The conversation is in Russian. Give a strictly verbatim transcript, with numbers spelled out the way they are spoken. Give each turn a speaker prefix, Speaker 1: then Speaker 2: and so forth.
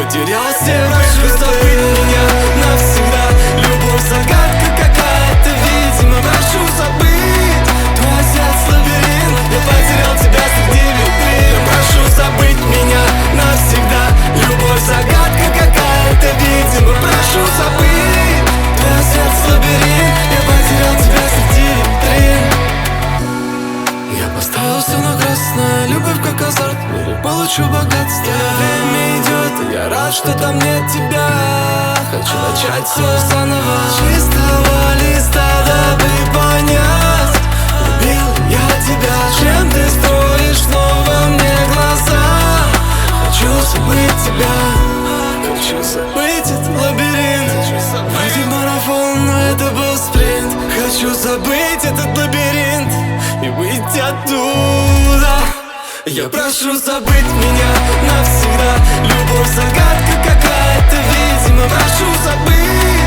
Speaker 1: потерялся, прошу забыть меня навсегда. Любовь загадка какая-то, видимо, прошу забыть. Твой сердце лабиринт, я потерял тебя среди витрин. Прошу забыть меня навсегда. Любовь загадка какая-то, видимо, прошу забыть. Твой сердце лабиринт, я потерял тебя среди витрин. Я поставил все на красное, любовь как азарт, в мире получу богатство. Время идет, и я рад, что там нет тебя. Хочу начать все заново, чистого листа, дабы понять, любил я тебя. Чем ты строишь снова мне глаза? Хочу забыть тебя, хочу забыть этот лабиринт. Вроде марафон, но это был спринт. Хочу забыть этот лабиринт и выйти оттуда. Я прошу забыть меня навсегда. Любовь загадка какая-то, видимо, прошу забыть.